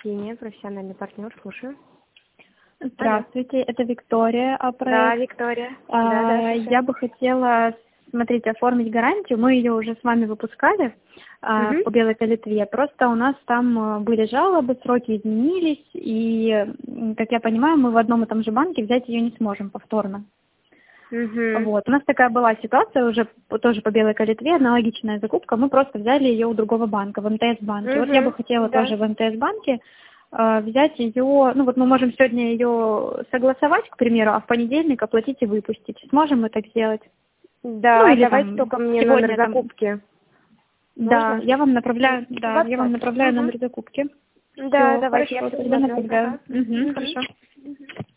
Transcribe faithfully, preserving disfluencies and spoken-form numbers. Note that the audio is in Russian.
Ксения, профессиональный партнер, слушаю. Здравствуйте, Алло. Это Виктория. А Да, Виктория. А, да, да, я бы хотела, смотрите, оформить гарантию. Мы ее уже с вами выпускали а, угу. по белой калитве. Просто у нас там были жалобы, сроки изменились, и, как я понимаю, мы в одном и том же банке взять ее не сможем повторно. Угу. Вот. У нас такая была ситуация уже тоже по белой калитве, аналогичная закупка. Мы просто взяли ее у другого банка, в эм тэ эс-банке. Угу. Вот я бы хотела да. тоже в эм тэ эс-банке э, взять ее, ну вот мы можем сегодня ее согласовать, к примеру, а в понедельник оплатить и выпустить. Сможем мы так сделать? Да, ну, или давайте там, только мне сегодня номер там... закупки. Да, Можно? я вам направляю, да, я вам направляю угу. номер закупки. Да, Все, давайте я хорошо, все тогда посмотрю. направляю. Ага. Угу, Угу. хорошо.